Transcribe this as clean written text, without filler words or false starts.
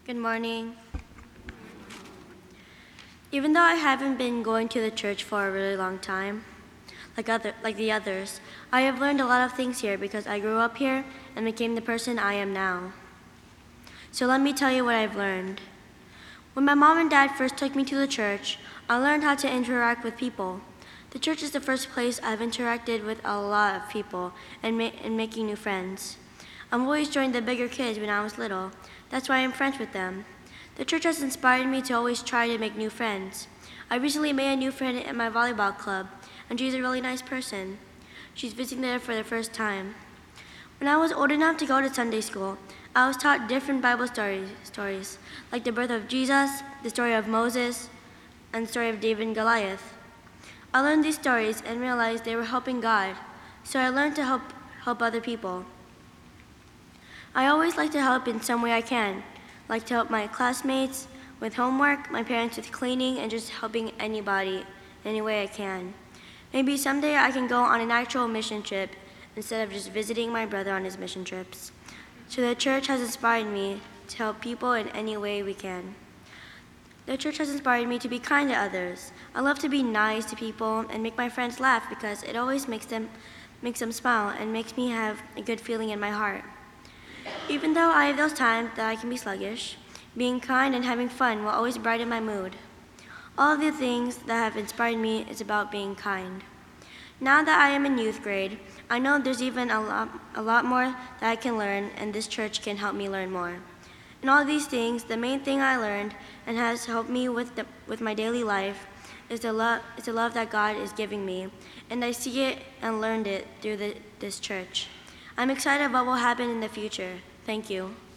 Good morning. Even though I haven't been going to the church for a really long time, like the others, I have learned a lot of things here because I grew up here and became the person I am now. So let me tell you what I've learned. When my mom and dad first took me to the church, I learned how to interact with people. The church is the first place I've interacted with a lot of people and making new friends. I've always joined the bigger kids when I was little. That's why I'm friends with them. The church has inspired me to always try to make new friends. I recently made a new friend at my volleyball club, and she's a really nice person. She's visiting there for the first time. When I was old enough to go to Sunday school, I was taught different Bible stories, like the birth of Jesus, the story of Moses, and the story of David and Goliath. I learned these stories and realized they were helping God, so I learned to help other people. I always like to help in some way I can, like to help my classmates with homework, my parents with cleaning, and just helping anybody any way I can. Maybe someday I can go on an actual mission trip instead of just visiting my brother on his mission trips. So the church has inspired me to help people in any way we can. The church has inspired me to be kind to others. I love to be nice to people and make my friends laugh because it always makes them smile and makes me have a good feeling in my heart. Even though I have those times that I can be sluggish, being kind and having fun will always brighten my mood. All of the things that have inspired me is about being kind. Now that I am in youth grade, I know there's even a lot more that I can learn, and this church can help me learn more. In all these things, the main thing I learned and has helped me with my daily life is the love that God is giving me, and I see it and learned it through this church. I'm excited about what will happen in the future. Thank you.